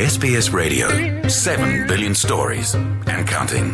SBS Radio, 7 billion stories and counting.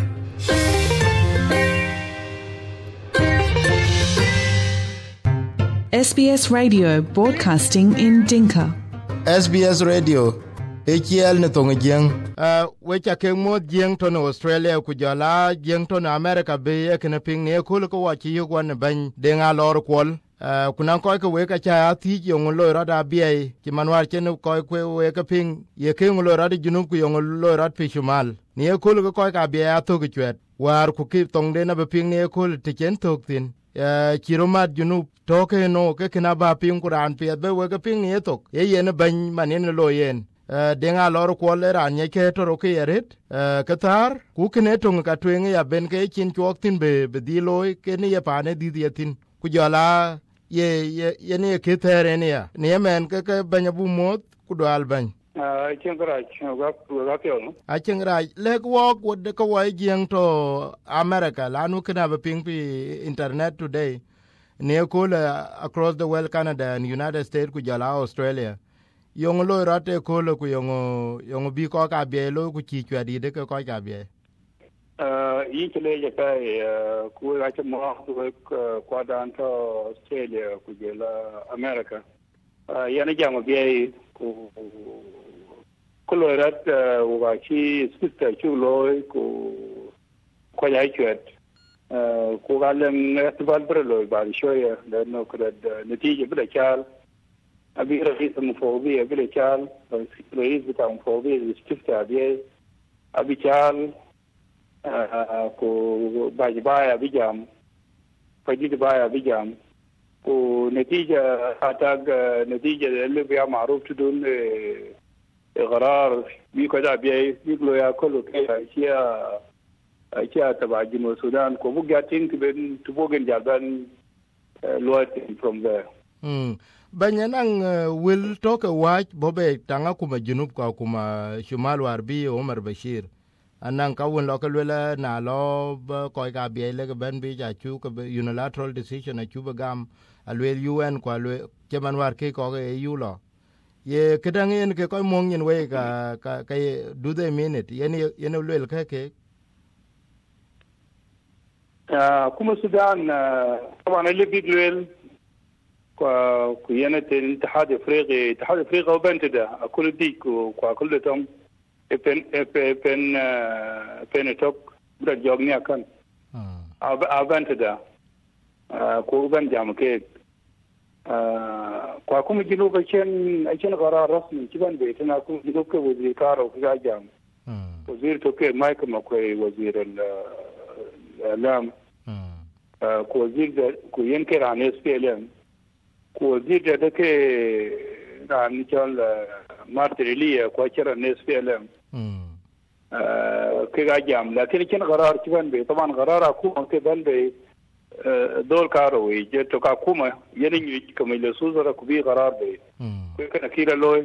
SBS Radio broadcasting in Dinka. SBS Radio AKL ne tonga jeng wecha ke mod jeng to no Australia ku jala jeng to na America be ke na ping ne ko ko wa chi yugwan ban de nga lor kwol kunan ko ke we ka cha ti yong lo ra da bi ki manwar chen ko ko we ka ping ye ke lo ra di junub ku yong lo ra pi shumal ne ko ko ka bi a to ke chwet war ku ki tong de na be ping ne ko ti chen tok tin chiromat junub toke no ke kina ba ping kuran pe be we ka ping ne tok ye yen ban manen lo yen denga lor ko le ran ye ke to ke yeret katar ku kene tong ka twen ya ben ke chin chok tin be di loy ke ne ya pa ne di tin ku jala ye ne ke tere ne ya ne men ke ban bu mot ku dal ban chengra ga pyo no a chengra le ko de ko wa jeng to America la nu kana be ping pi internet today ne ko across the world, Canada and United States ku jala Australia yong lo rate ko lo ku yong bi ko ka be lo ku chi chwa di de ko ka be yi chele je pa ku ga che mo ko dan to Australia ku jala America yana jamo be ku lo rat wa chi sister chu lo ku ya chwet ku ga len festival bro ba shoya da no ku da natije bida chal abi rais mufawdi bida chal rais bita mufawdi stifta abi chal ku bajbaya bijam fajid baya bijam ku natija atag natija اللي بيا معروف تدون قرار بيكو دا بي بيقولوا يا كله كده اشياء تبع جنوب السودان كو بوغاتين تبن تبوغن جالبان لواتين from there banyanang will talk a watch bobe tanga kuma junub ka kuma shumal warbi Omar Bashir anang ka won local wala na lo ko ga bi le ban bi ja chu ka unilateral decision a chu bagam alwel UN kwa le keman war ke ko e yulo ye kedang en ke ko mong yen we ka do they mean it yen lwel ke kuma Sudan طبعا اللي بيقول كيانة الاتحاد الافريقي وبنتدا كل ديك وكل تم بن توك بدا جوغنيا كان ابنتدا كو بن جامكيك كوكم جنوب عشان قرار رسمي كمان بيتنا كو جنوب كوزير كارو كجام وزير توكي مايك ماكوي وزير الاعلام كوزير كوينكر عن اس بي ال ام كوزير ده كي عن جال مارتريليا كواشر ان اس بي ال ام كجام لكن كان قرار كمان بي طبعا قرار حكومه كمان بي دول كاروي جتو كاكوما يني كميل سوزرا كبي قرار بي كان كيرا لوي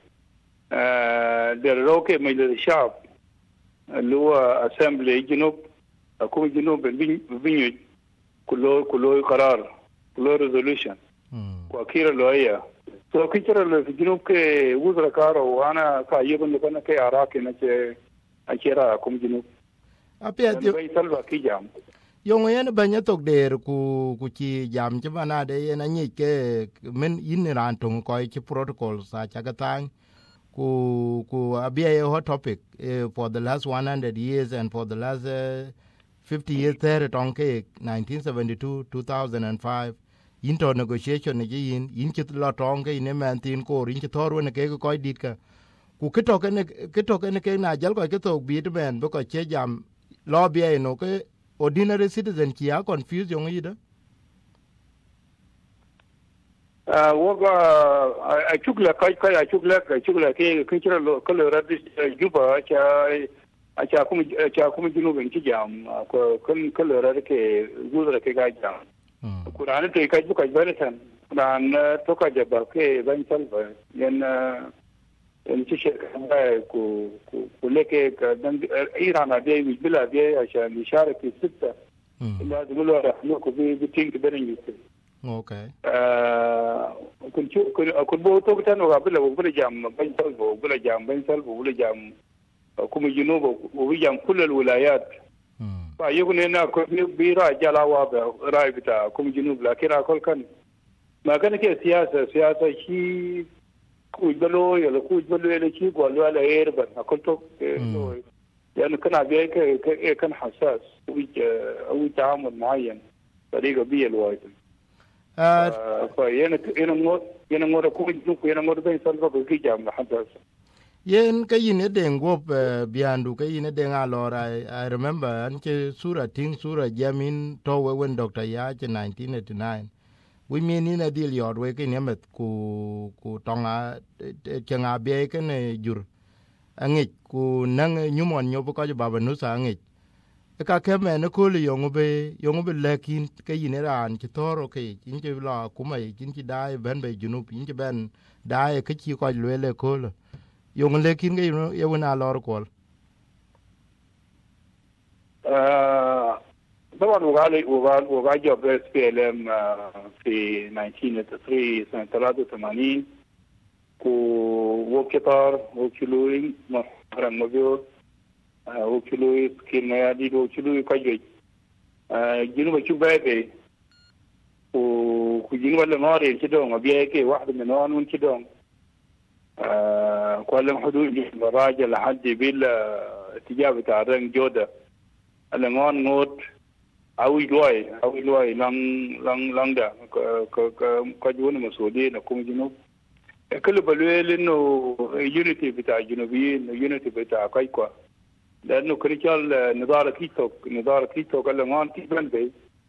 دروكي ميل الشعب اللي هو اسامبلي جنوب حكومه جنوب بينيو كله قرار كله ريزولوشن وكيرا لويا تو كيرا لو في جنوب كي وزرا كارو وانا كايبن كنا كي عراقي نتي اكيرا حكومه جنوب apia بي سلوا كي جام yong yen banya tok der ku chi jam che bana de yen anyi ke men yin ran tong ko chi protocol sa cha ga tan ku abia a hot topic for the last 100 years and for the last 50 years there tong ke 1972 2005 into negotiation ne yin chi lo tong ke ne man tin ko rin chi thor ne ke ko dit ka ku ke to ke na jal ko ke to bi de ben bo ko che jam lo bia no ke ordinary citizen ki are confused yong ida woga achukla kai achukla ke kinchira ko radis juba acha kum junubin ki jam ko kun rad ke gudra ke ga jam Quran to kai buka baratan Quran to ka jaba ke ban salva yan ci shekara ku leke dan Iran da yi bila da ya sha nisharati sitta illa dole ra no ku bi tin ki barin yi Okay. Kun bo to tan wa bila jam ban salvo bila jam kuma junuba wa jam kullu alwilayat fa yugune na ko bi ra jalawa ba ra bita kuma junub la kira kol kan ma kana ke siyasa shi ku balo ya ku balo ya ki gwalo la yerban akol to يعني كان عليك كان حساس أو تعامل معين طريقة بيئة الوايد فينا مورا كوي نوكو ينا مورا بين سالفة بكي جامعة حساس yen ka yin den gop biandu ka yin den alora I remember anche sura jamin to when Dr. Yach 1989 we mean in a deal yard we kin yemet ku tonga chenga be ken jur angit ku nang nyumon nyobu ko baba nusa angit ka keme ne ko li yongbe lekin ke yineran ti toro ke inje la kuma inje dai ben be junub inje ben dai ke chi ko lele ko yong lekin ke yona lor ko طبعا وقال جاب اس بي ال ام في 1983 سنه 83 وكتار وكلوين محرم مبيو وكلوي كنا يدي وكلوي كجي جنوب شبابي وكجنوب النار كدون أبيك واحد من نوان كدون كلهم حدود الراجل لحد بلا تجاب تعرض جودة النار نوت أوي لواي لان ده كجون مسؤولين نكون جنوب كل بلويل إنه يونيتي بتاع الجنوبيين يونيتي بتاع كايكوا لأنه كريشال نظارة كيتوك اللي ما أنتي بن بي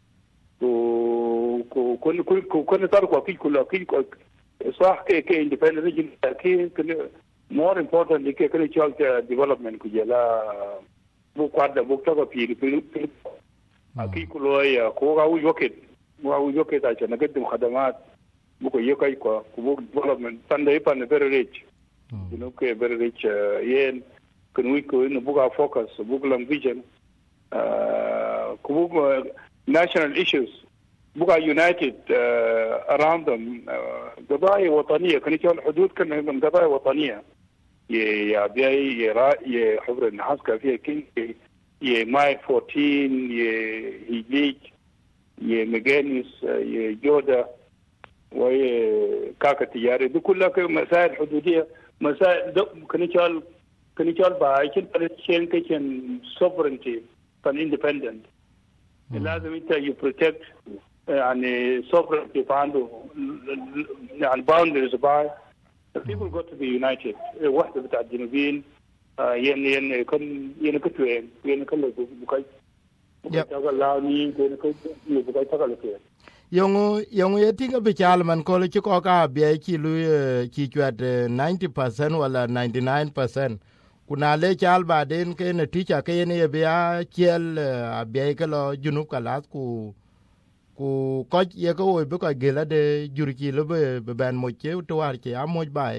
وكل تاركوا كل صح كي إندبندنت كي more important كي كريشال development كجلا بوكارد بوكتاكا في أكيد كلها كوغا ويوكيت عشان نقدم خدمات buko yokai ko kubuk development tanda ipan very rich ke very rich yen kun we ko no buka focus buk long vision kubuk national issues buka united around them قضايا وطنيه كان يجي الحدود كان من قضايا وطنيه يا بيي يا حبر النحاس فيها كين يا ماي 14 يا هيجيج يا مجانس يا جوده وكاكا تجاري دي كلها مسائل حدودية مسائل كنيشال باي كن بالشين كن sovereignty كن independent لازم انت you protect يعني sovereignty فعنده يعني boundaries باي people got to be united واحدة بتاع الجنوبيين ين كتوين ين كله بكاي تقول لاوني ين بكاي تقول كده yong yetinga bichal man ko le ko ka be ki lu ki kwat 90% wala 99% kuna le chal ba den ke ne ticha ke ne be a kiel a be ke lo junub kalas ku ko ye ko be ko gela de jurki le be ban mo che to war ke a mo ba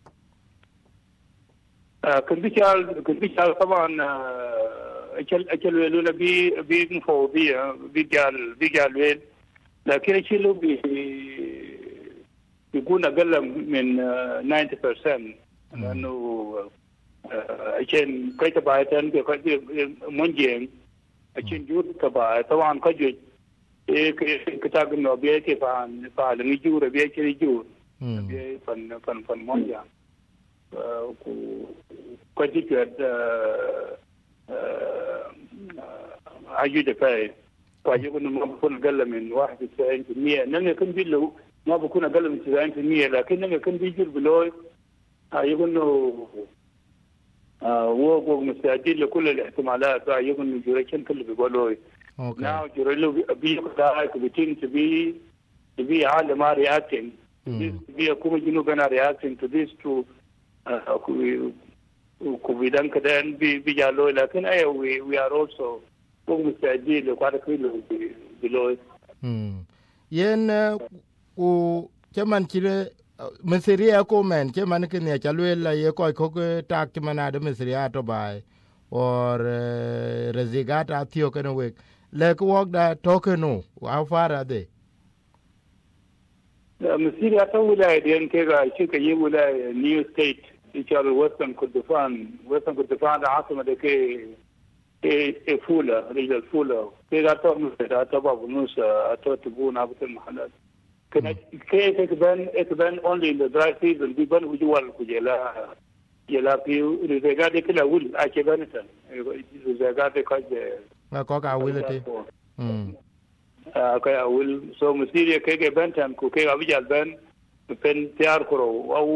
كنت بيشال طبعا اكل ولا بي مفوضيه بيجال وين لكن الشيء لو بيكون أقل من 90% لأنه عشان كي تبعتن كي منجين عشان جود تبع طبعا كجود كتاب إنه بيجي فعل نجور بيجي نجور بيجي فن منجين كجود عجود فاي يكون ما بكون أقل من 91% لأنه يكون بيلو ما بكون أقل من 90% لكن لما يكون بيجي بلوي يكون هو مستعدين لكل الاحتمالات يكون جوريشن كله بيقولوي now جوريلو بيقدر to be عالم reacting be كم جنوب أنا reacting to this to كوفيدان كده بيجالوي لكن we are also مستعدين لقارة كله بلوي yen ku chaman chile Mesiria ko men che man ke ne chalwela ye ko tak mana de Mesiria to bai or rezigata thio kana we le ko da tokeno how far are they Misiri ata wilaya den ke ga shi ka yi wilaya New State ita Western Kurdistan da asama da ke fula rijal fula ke ga ta mu da ta babu nusa ta tubu na butul mahallat kana ke ban only in the dry season bi ban ujuwal kujela yela piu rizega de kila wul a ke ban ta rizega de ka de ko ka wilate kaya will so Misiri ke bentan ku ke abijal ben pen tiar koro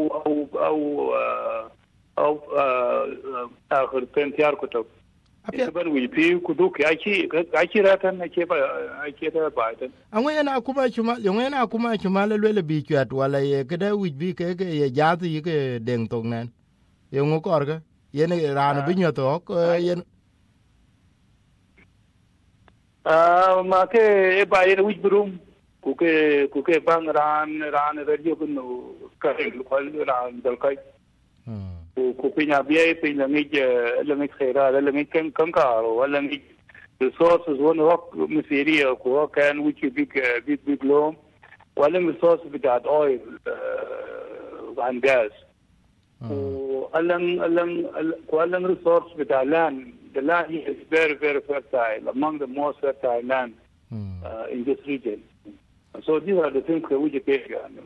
au akhir pen tiar ko to ban wi pi ku du ke aki ratan ke ba ake da ba tan an yana kuma chuma le bi kwat wala ye ke da wi bi ke ye jati ke deng tong nan ye ngo kor ga ye ne ran bi nyoto ye ma ke ba ye wi brum ku ke bang ran radio ku no ka ko ran dal kai ku pinya bia pinya ngi le ngi khaira le ngi kan ka wala ngi resources one rock Misiri ku kan which big low wala resources bitat oil and gas ku alang resource bitat land. The land is very, very fertile, among the most fertile land in this region. So these are the things that we take.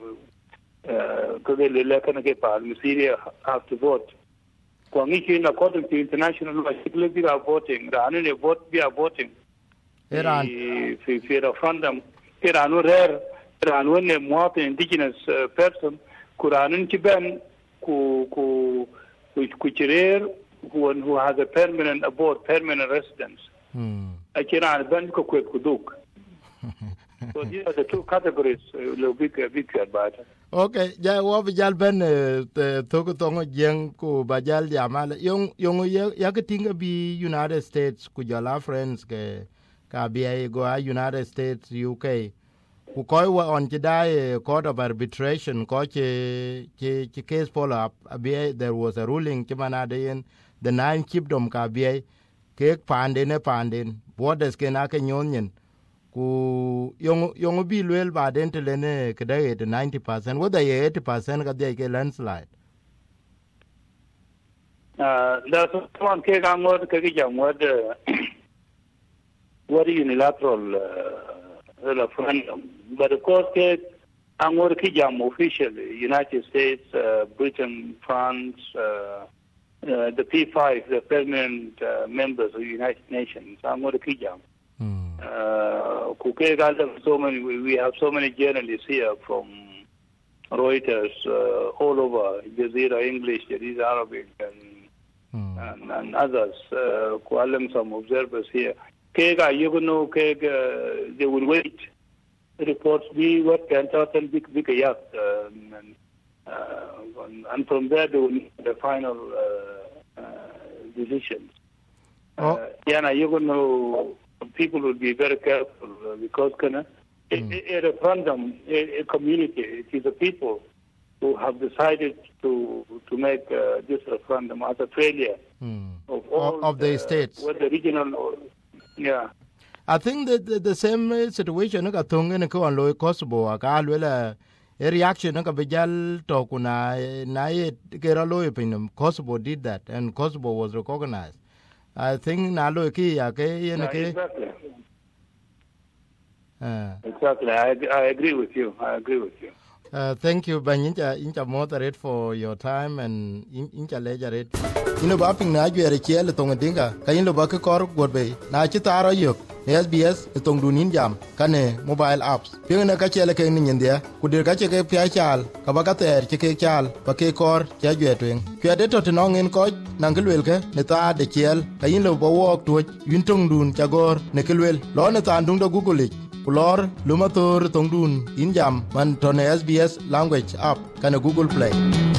Misiri have to vote. According to international law, we are voting. We are voting. Iran. If referendum, Iran rare, Iran one more indigenous person, Quran Kiban, who has a permanent residence. I cannot ban kuduk. So these are the two categories. Big about. Okay, ja wo bijal ben to ko tongo jeng ko bajal jamal yung ya ketinga bi United States ku jala friends ke ka bi go United States UK ku koy wa on today court of arbitration ko che case follow up there was a ruling chimana in the 9 kingdom ka bi ke panden borders ke na ke nyonyen ku yung bi lwel ba den telene kedai 90% whether 80% ka de ke landslide that's one ke gamod ke jamod what unilateral referendum but of course ke angor ki jam officially United States Britain France the P5 the permanent members of the United Nations angor ki jam we have so many journalists here from Reuters all over Jazeera English, Jazeera Arabic, and others. Some observers here. They will wait. Reports be what can certain big and from there they will make the final decisions. People will be very careful because a referendum, a community, it is the people who have decided to make this referendum as a failure of all of the states. What the regional, yeah. I think that the same situation ka tungen ko an lo Kosovo ka lwela a reaction ka bijal to kuna na kera lo opinion. Kosovo did that and Kosovo was recognized. I think na lo ki ya ke yen ke exactly. I agree with you. Thank you Banyincha moderate for your time and incha lejaret. Ba ping na jere chele tong dinga kayin lo ba ke kor godbe na chitaro yok SBS tong dunin jam kane mobile apps ping na ka chele ke ni ndia kudir ka che ke pya chal ka ba ka ter che ke chal ba ke kor cha jetwen kwede to tinongin ko nangelwel ke ne ta de chel kayin lo bo wok to yun tong dun chagor ne kelwel lo ne ta ndung do google Kulor lumator tongdun injam man ton SBS language app kana Google Play.